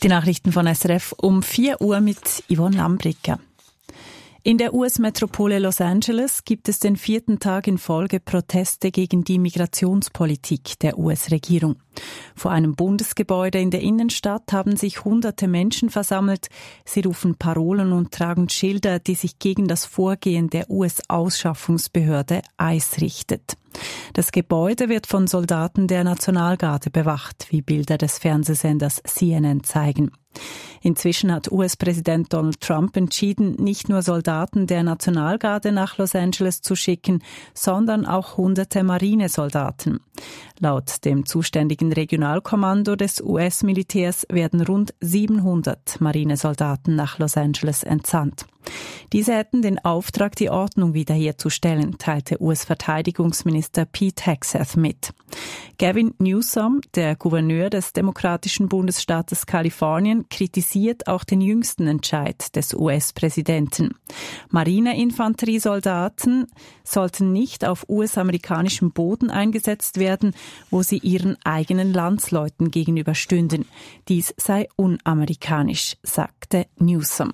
Die Nachrichten von SRF um 4 Uhr mit Yvonne Lambricka. In der US-Metropole Los Angeles gibt es den 4. Tag in Folge Proteste gegen die Migrationspolitik der US-Regierung. Vor einem Bundesgebäude in der Innenstadt haben sich hunderte Menschen versammelt. Sie rufen Parolen und tragen Schilder, die sich gegen das Vorgehen der US-Ausschaffungsbehörde ICE richtet. Das Gebäude wird von Soldaten der Nationalgarde bewacht, wie Bilder des Fernsehsenders CNN zeigen. Inzwischen hat US-Präsident Donald Trump entschieden, nicht nur Soldaten der Nationalgarde nach Los Angeles zu schicken, sondern auch hunderte Marinesoldaten. Laut dem zuständigen Regionalkommando des US-Militärs werden rund 700 Marinesoldaten nach Los Angeles entsandt. Diese hätten den Auftrag, die Ordnung wiederherzustellen, teilte US-Verteidigungsminister Pete Hegseth mit. Gavin Newsom, der Gouverneur des demokratischen Bundesstaates Kalifornien, kritisiert auch den jüngsten Entscheid des US-Präsidenten. Marineinfanteriesoldaten sollten nicht auf US-amerikanischem Boden eingesetzt werden, wo sie ihren eigenen Landsleuten gegenüberstünden. Dies sei unamerikanisch, sagte Newsom.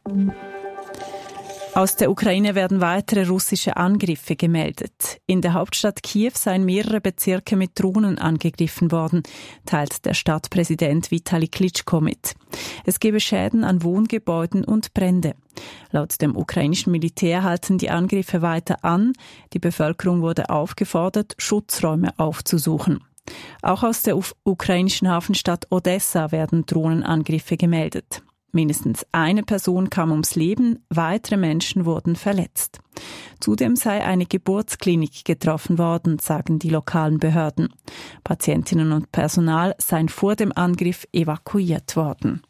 Aus der Ukraine werden weitere russische Angriffe gemeldet. In der Hauptstadt Kiew seien mehrere Bezirke mit Drohnen angegriffen worden, teilt der Stadtpräsident Vitali Klitschko mit. Es gebe Schäden an Wohngebäuden und Brände. Laut dem ukrainischen Militär halten die Angriffe weiter an. Die Bevölkerung wurde aufgefordert, Schutzräume aufzusuchen. Auch aus der ukrainischen Hafenstadt Odessa werden Drohnenangriffe gemeldet. Mindestens eine Person kam ums Leben, weitere Menschen wurden verletzt. Zudem sei eine Geburtsklinik getroffen worden, sagen die lokalen Behörden. Patientinnen und Personal seien vor dem Angriff evakuiert worden.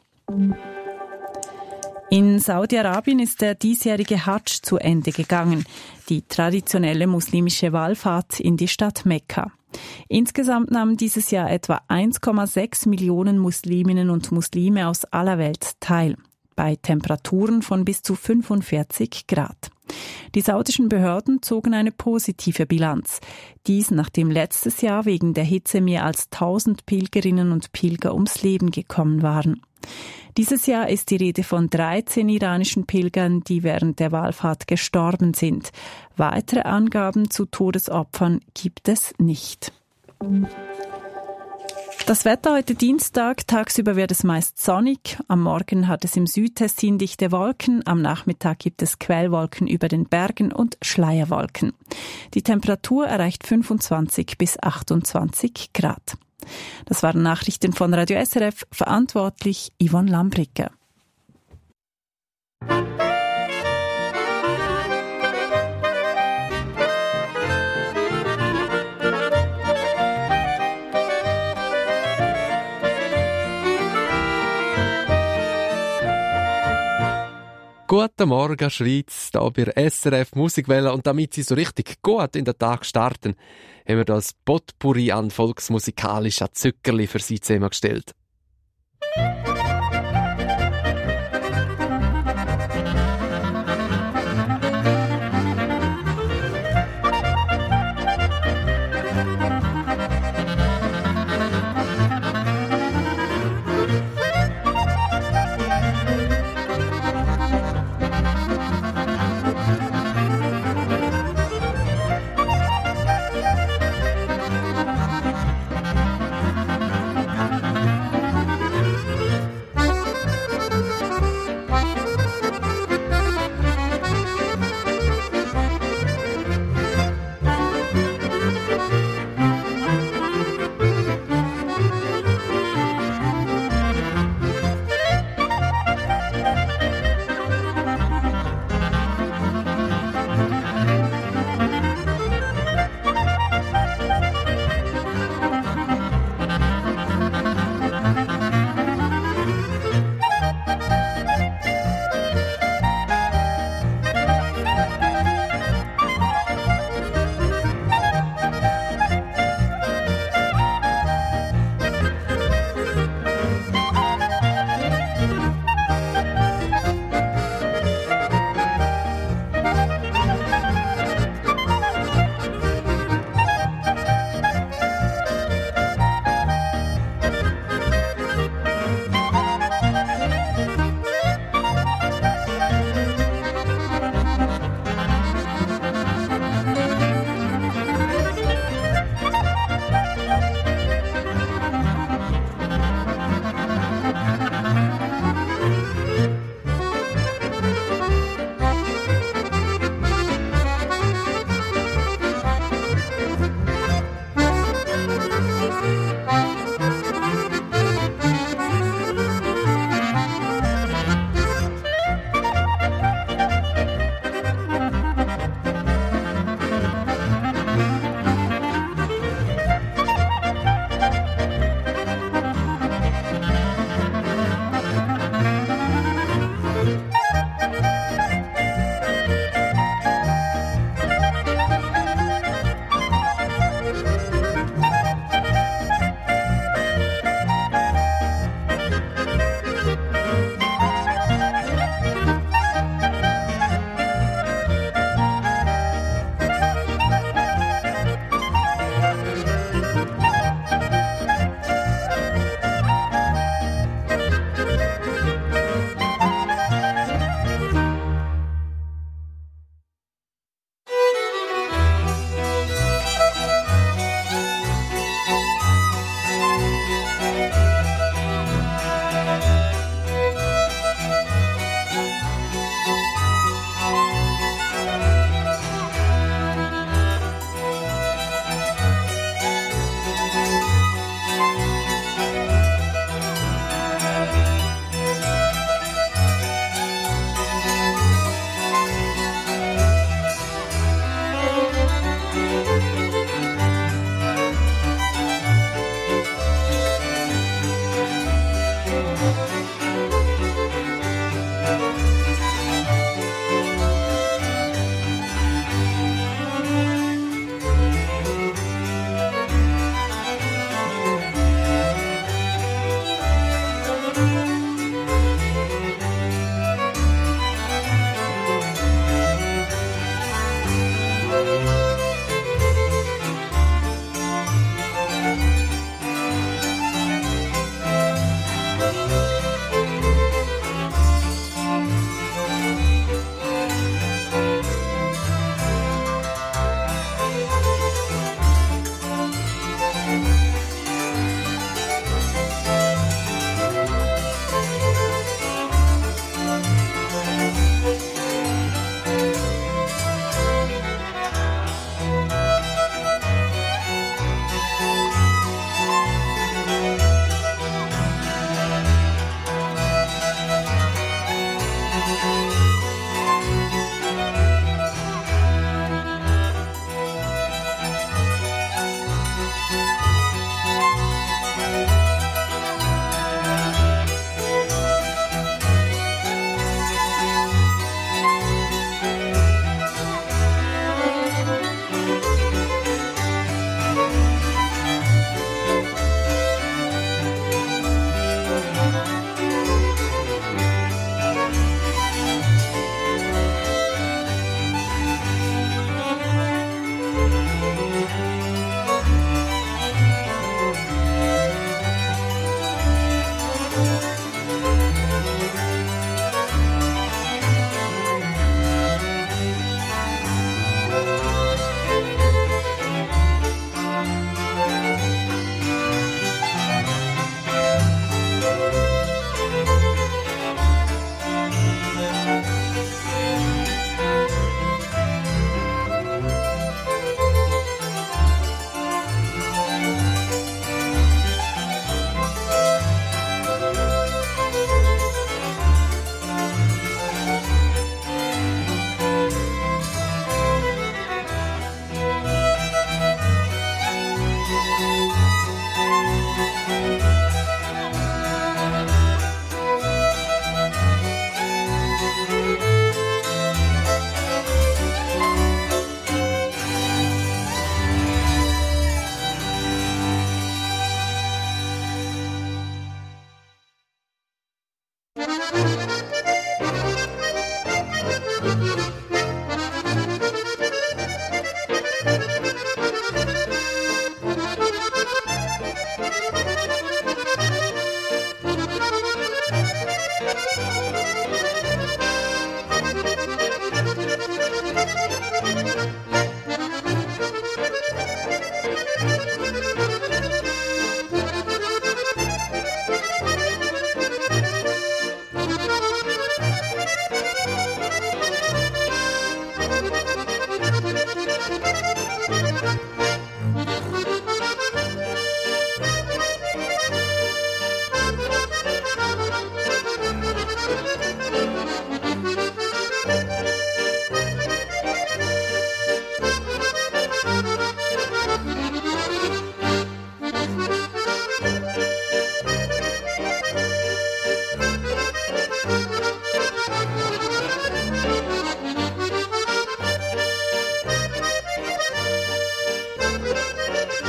In Saudi-Arabien ist der diesjährige Hadsch zu Ende gegangen, die traditionelle muslimische Wallfahrt in die Stadt Mekka. Insgesamt nahmen dieses Jahr etwa 1,6 Millionen Musliminnen und Muslime aus aller Welt teil, bei Temperaturen von bis zu 45 Grad. Die saudischen Behörden zogen eine positive Bilanz. Dies, nachdem letztes Jahr wegen der Hitze mehr als 1000 Pilgerinnen und Pilger ums Leben gekommen waren. Dieses Jahr ist die Rede von 13 iranischen Pilgern, die während der Wallfahrt gestorben sind. Weitere Angaben zu Todesopfern gibt es nicht. Das Wetter heute Dienstag, tagsüber wird es meist sonnig, am Morgen hat es im Südtessin dichte Wolken, am Nachmittag gibt es Quellwolken über den Bergen und Schleierwolken. Die Temperatur erreicht 25 bis 28 Grad. Das waren Nachrichten von Radio SRF, verantwortlich Yvonne Lambricka. Guten Morgen, Schweiz, hier bei SRF Musikwelle. Und damit Sie so richtig gut in den Tag starten, haben wir das Potpourri an volksmusikalischen Zückerli für Sie zusammengestellt.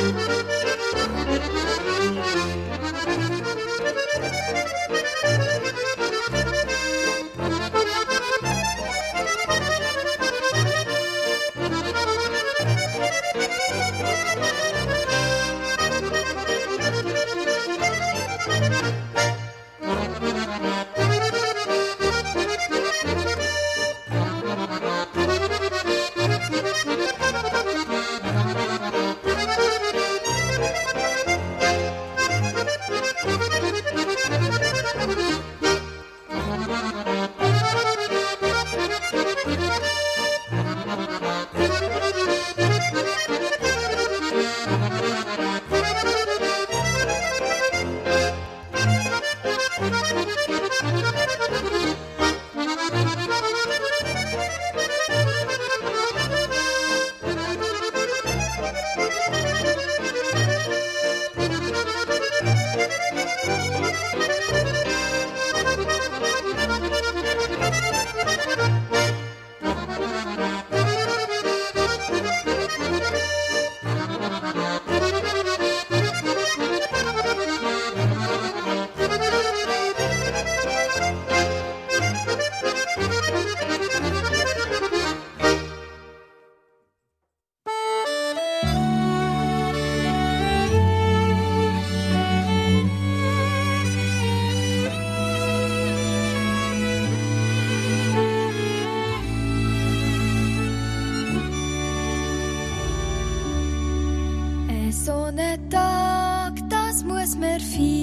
So einen Tag, das muss man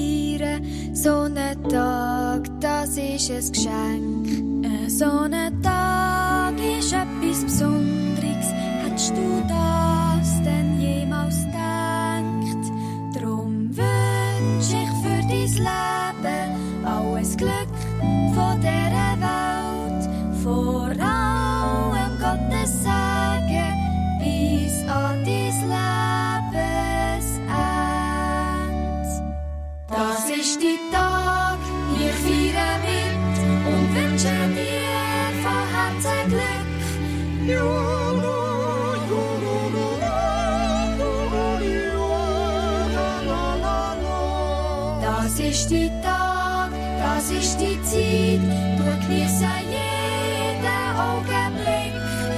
feiern. So einen Tag, das ist ein Geschenk. So ein Tag ist etwas Besonderes. Hättest du das denn jemals gedacht? Drum wünsch ich für dein Leben alles Glück von dieser Welt. Vor allem Gottes Segen bis an dein Lebensende. Das ist der Tag, wir feiern mit und wünschen dir von Herzen Glück. Das ist der Tag, das ist die Zeit, du genießt jeden Augenblick.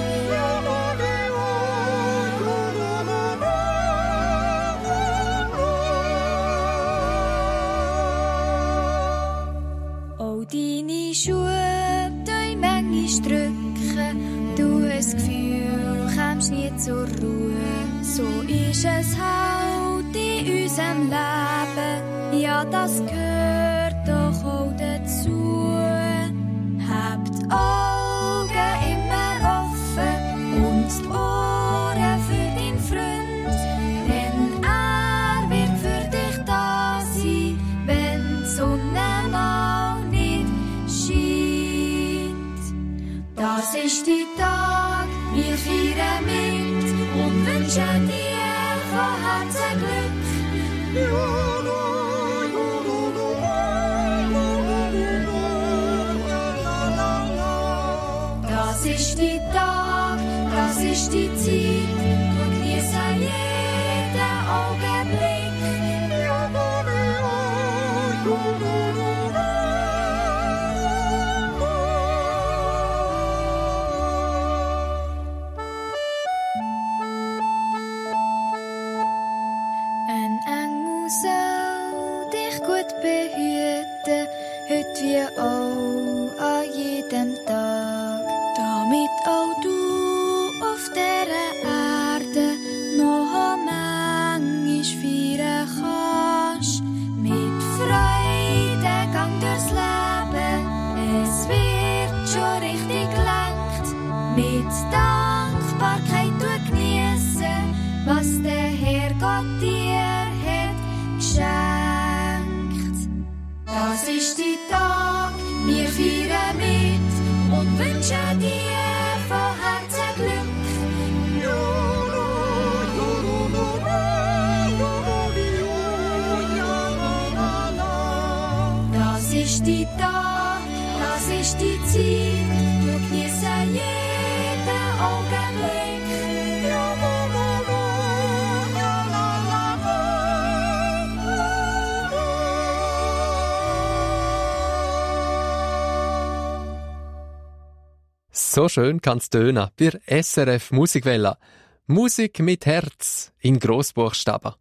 Auch deine Schuhe tun manchmal drücken, du hast das Gefühl, kommst nie zur Ruhe. So ist es halt in unserem Leben, ja, das gehört doch auch dazu. Habt die Augen immer offen und die Ohren für deinen Freund, denn er wird für dich da sein, wenn die Sonne mal nicht scheint. Das ist der Tag, wir feiern mit und wünschen dir von Herzen Glück. Das ist der Tag, das ist die Zeit, du genießt jeden Augenblick. Ein Engel soll dich gut behüten, heute wie auch an jedem Tag, damit auch du auf dieser Erde noch manchmal feiern kannst. Mit Freude gang durchs Leben, es wird schon richtig gelenkt. Mit Dankbarkeit du geniessen, was der Herrgott dir hat geschenkt. Das ist der Tag, wir feiern mit und wünschen dir von Herzen Glück. Das ist der Tag, das ist die Zeit, du genießt jeden Augenblick. So schön kann's tönen bei SRF Musikwelle. Musik mit Herz in Grossbuchstaben.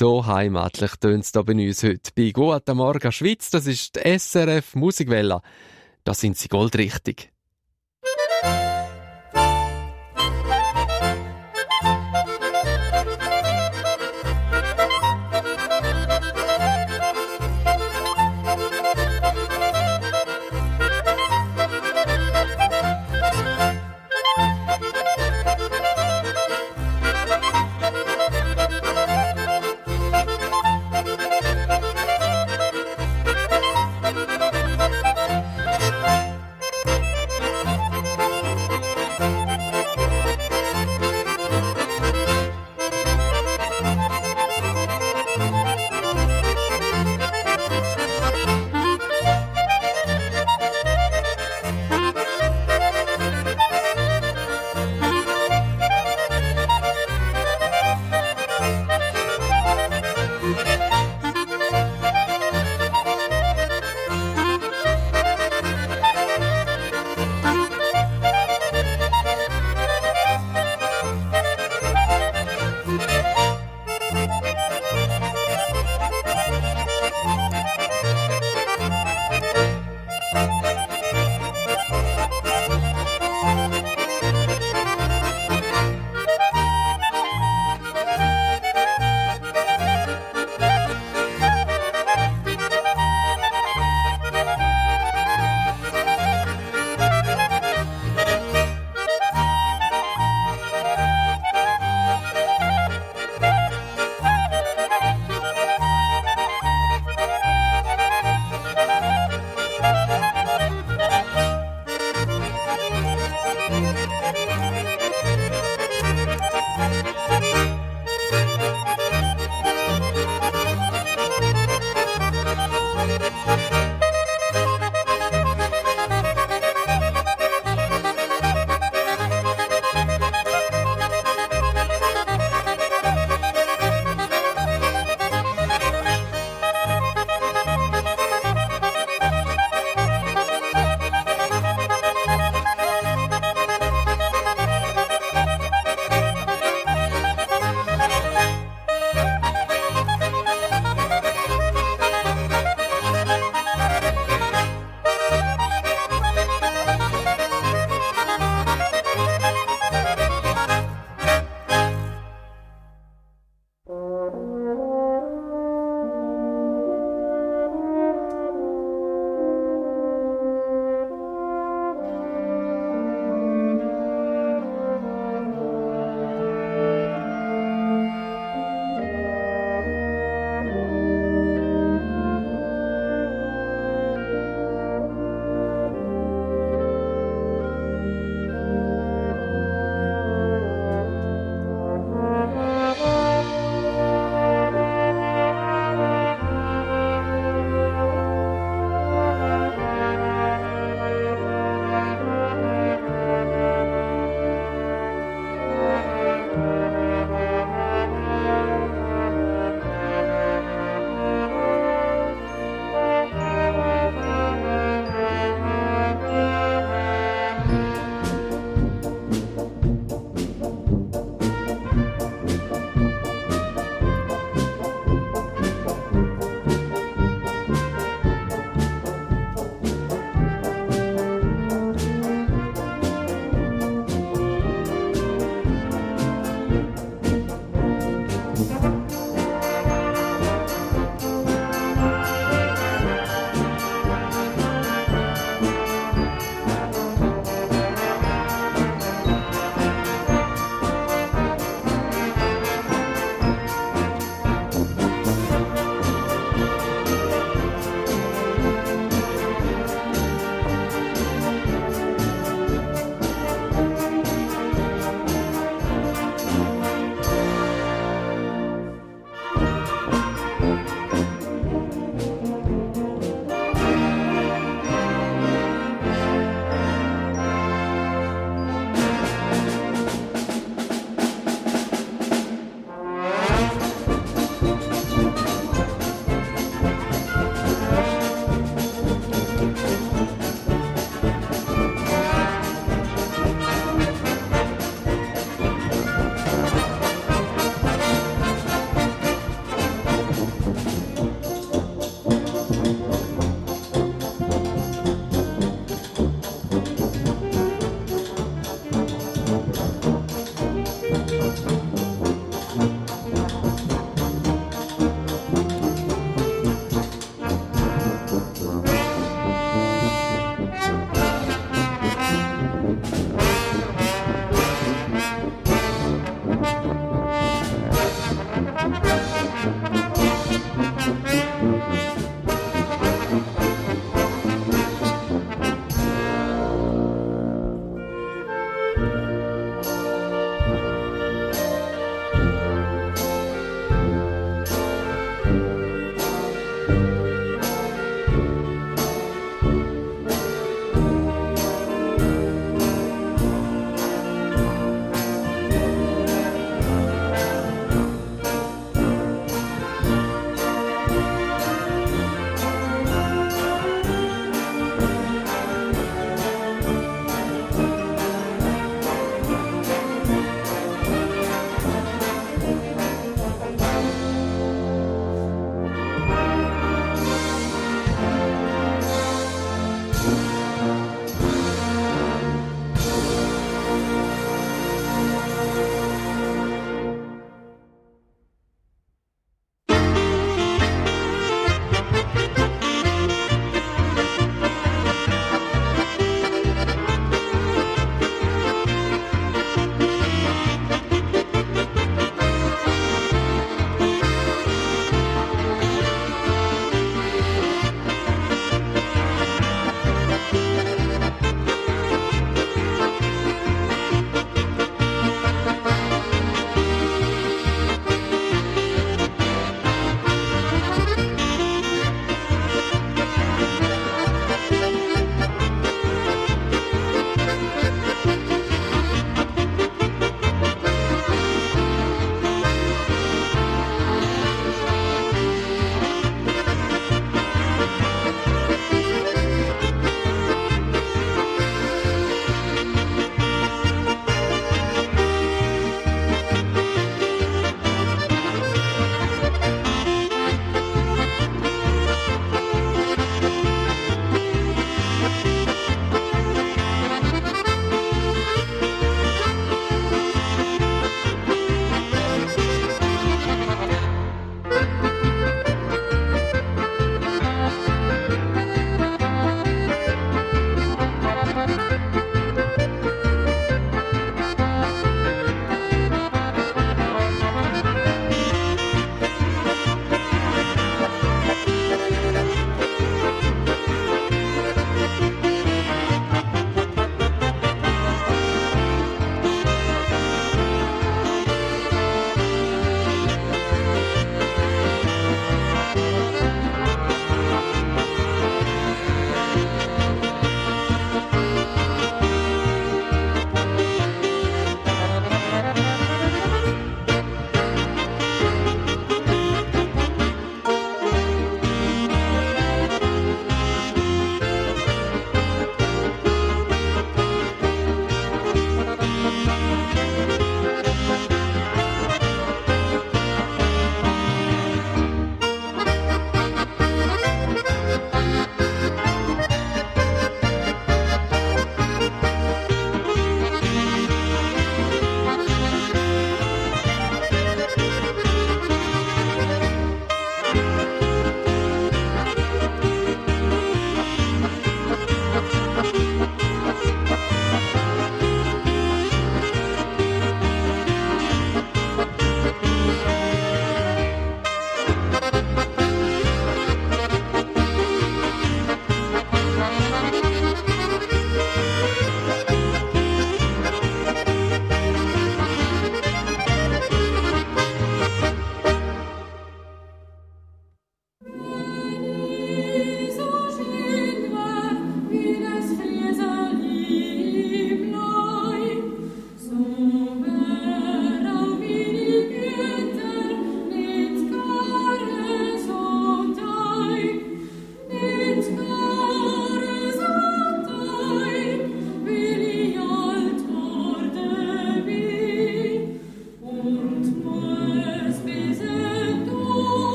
So heimatlich tönt es hier bei uns heute. Bei «Guten Morgen Schweiz», das ist die SRF Musikwelle. Da sind sie goldrichtig.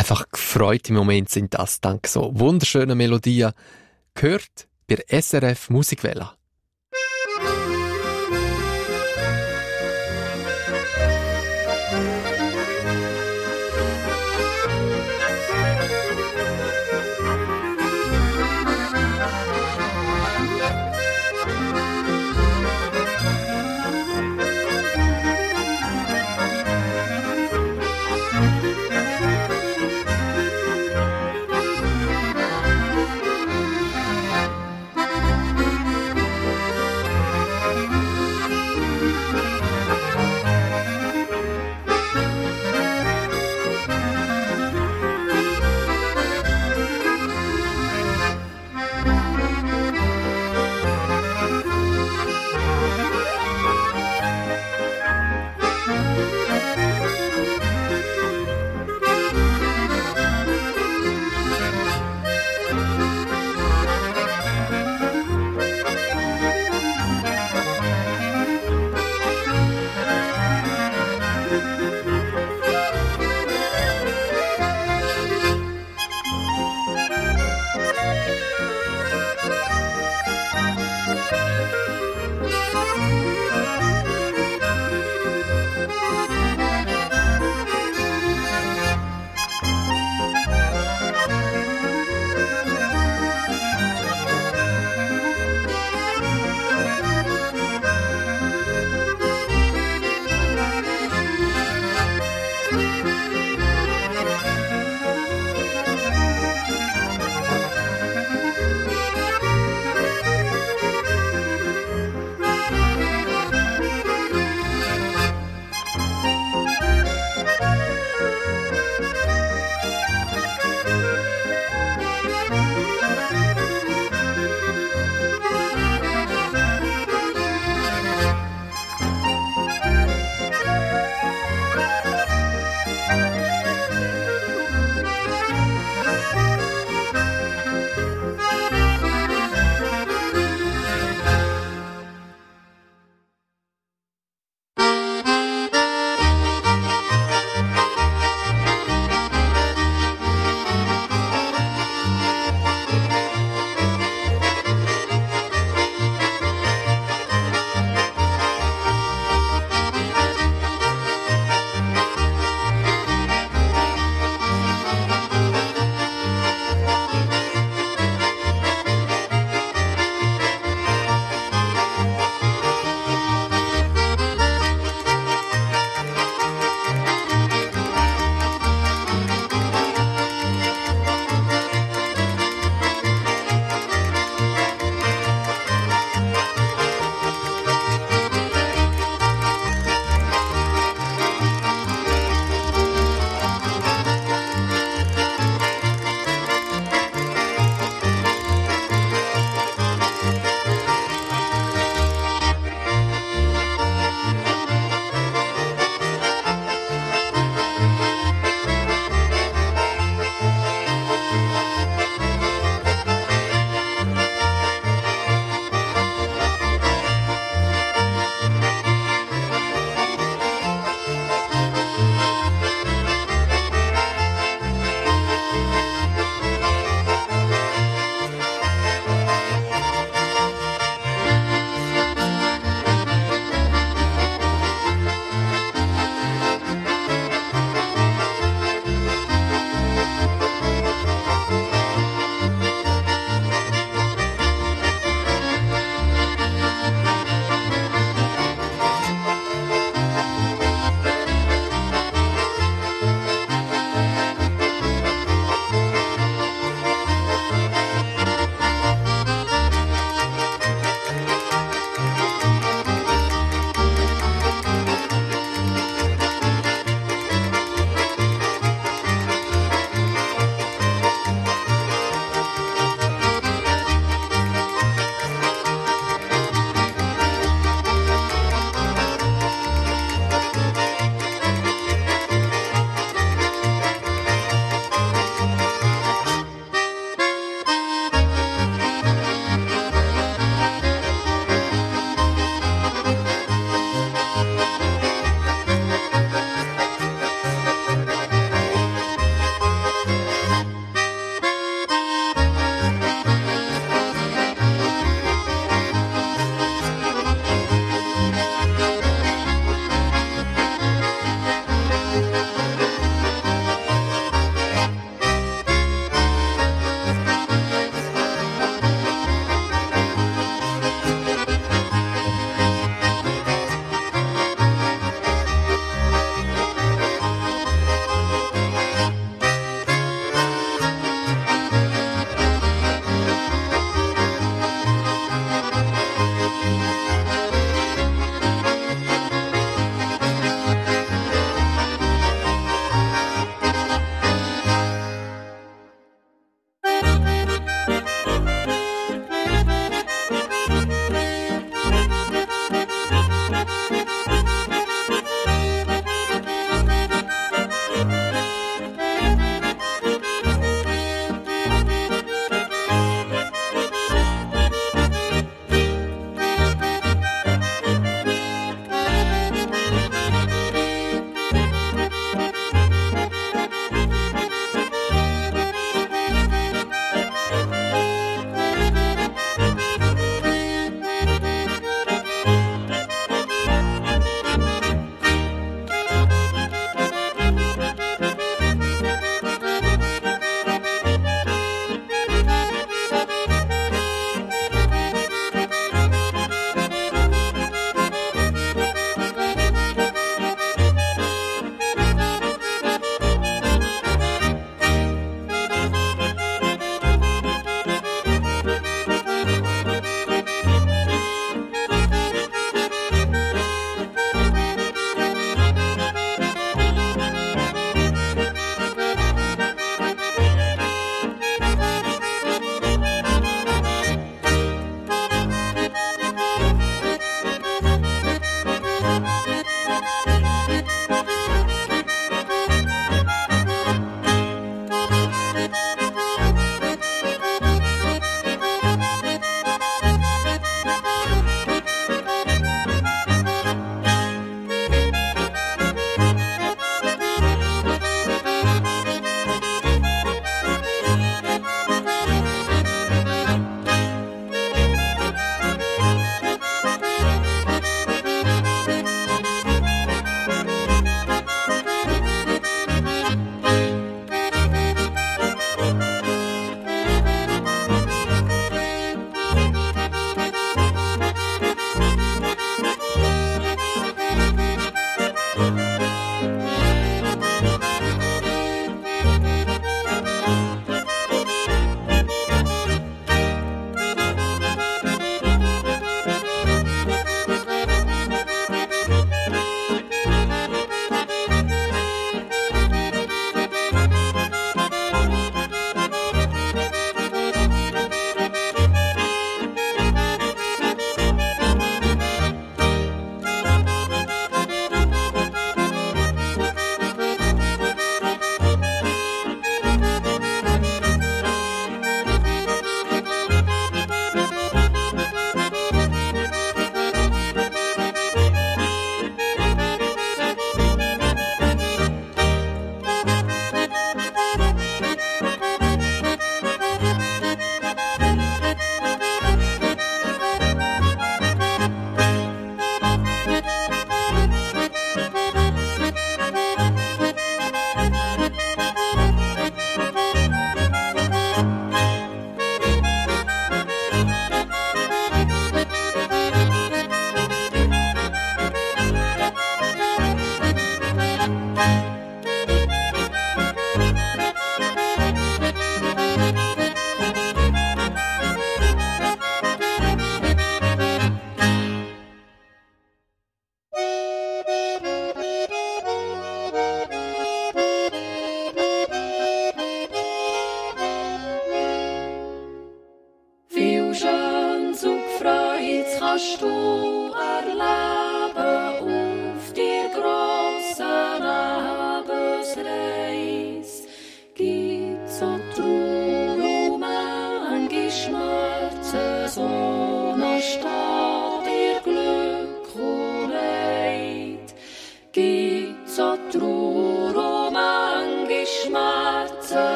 einfach gefreute Momente sind das, dank so wunderschönen Melodien. Gehört bei SRF Musikwelle.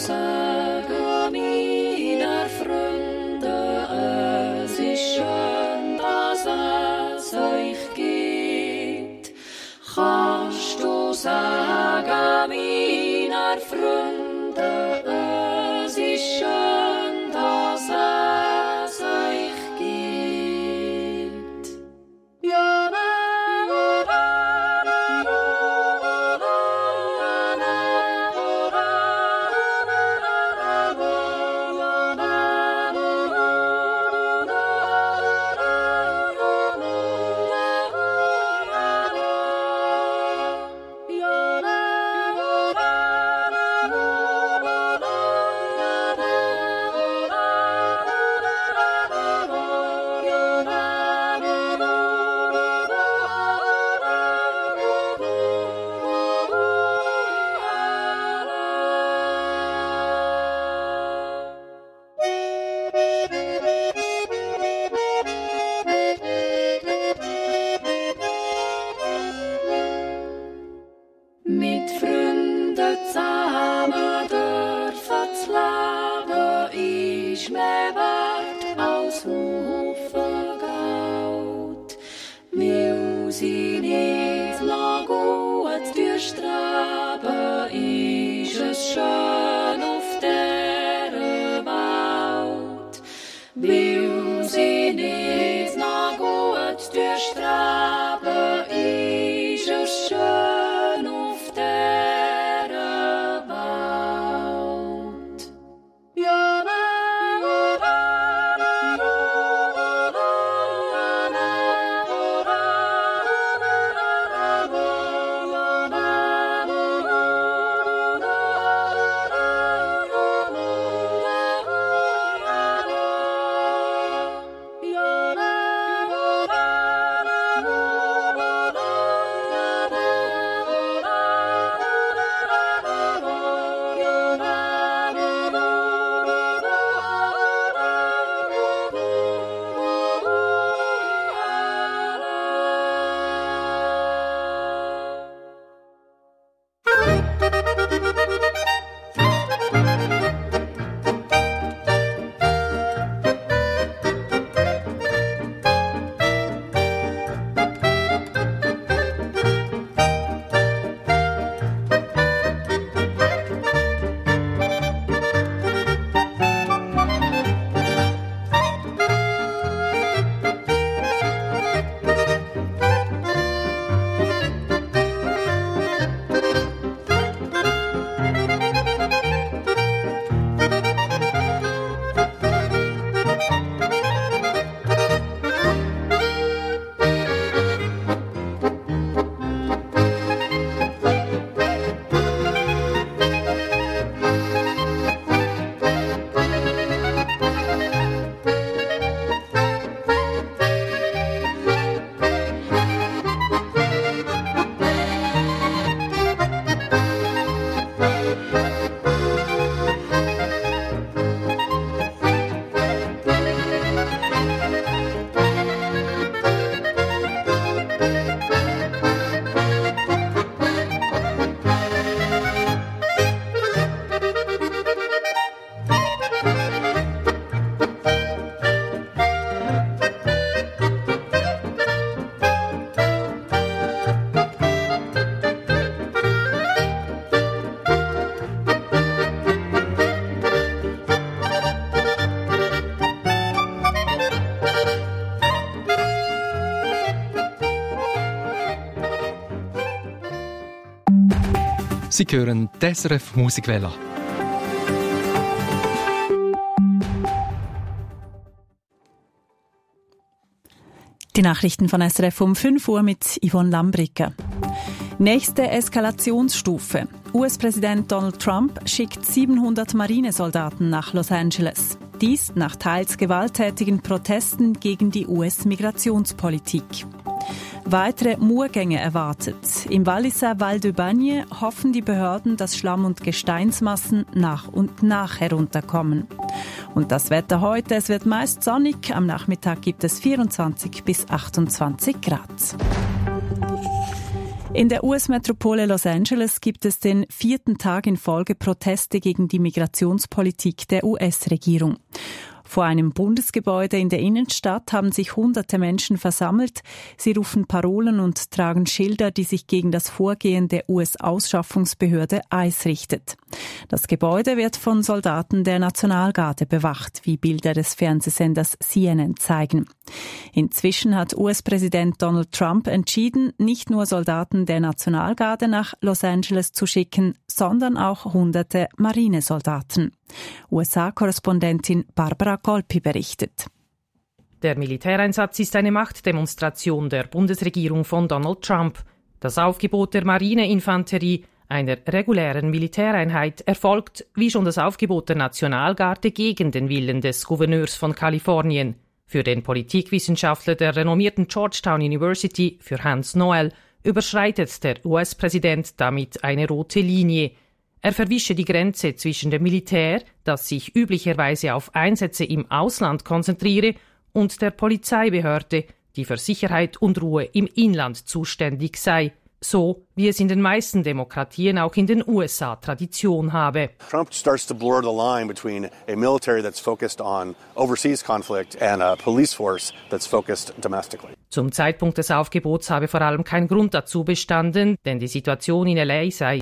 sagen meiner Freunde, es ist schön, dass es euch gibt. Kannst du sagen meiner Freunde, es ist schön, dass es euch gibt. Ja, Sie hören die SRF Musikwelle. Die Nachrichten von SRF um 5 Uhr mit Yvonne Lambricke. Nächste Eskalationsstufe. US-Präsident Donald Trump schickt 700 Marinesoldaten nach Los Angeles. Dies nach teils gewalttätigen Protesten gegen die US-Migrationspolitik. Weitere Murgänge erwartet. Im Walliser Val de Bagne hoffen die Behörden, dass Schlamm- und Gesteinsmassen nach und nach herunterkommen. Und das Wetter heute, es wird meist sonnig. Am Nachmittag gibt es 24 bis 28 Grad. In der US-Metropole Los Angeles gibt es den 4. Tag in Folge Proteste gegen die Migrationspolitik der US-Regierung. Vor einem Bundesgebäude in der Innenstadt haben sich hunderte Menschen versammelt. Sie rufen Parolen und tragen Schilder, die sich gegen das Vorgehen der US-Ausschaffungsbehörde ICE richtet. Das Gebäude wird von Soldaten der Nationalgarde bewacht, wie Bilder des Fernsehsenders CNN zeigen. Inzwischen hat US-Präsident Donald Trump entschieden, nicht nur Soldaten der Nationalgarde nach Los Angeles zu schicken, sondern auch hunderte Marinesoldaten. USA-Korrespondentin Barbara Golpi berichtet. Der Militäreinsatz ist eine Machtdemonstration der Bundesregierung von Donald Trump. Das Aufgebot der Marineinfanterie, einer regulären Militäreinheit, erfolgt, wie schon das Aufgebot der Nationalgarde, gegen den Willen des Gouverneurs von Kalifornien. Für den Politikwissenschaftler der renommierten Georgetown University, für Hans Noel, überschreitet der US-Präsident damit eine rote Linie. Er verwische die Grenze zwischen dem Militär, das sich üblicherweise auf Einsätze im Ausland konzentriere, und der Polizeibehörde, die für Sicherheit und Ruhe im Inland zuständig sei, so wie es in den meisten Demokratien auch in den USA Tradition habe. Trump starts to blur the line between a military that's focused on overseas conflict and a police force that's focused domestically. Zum Zeitpunkt des Aufgebots habe vor allem kein Grund dazu bestanden, denn die Situation in LA sei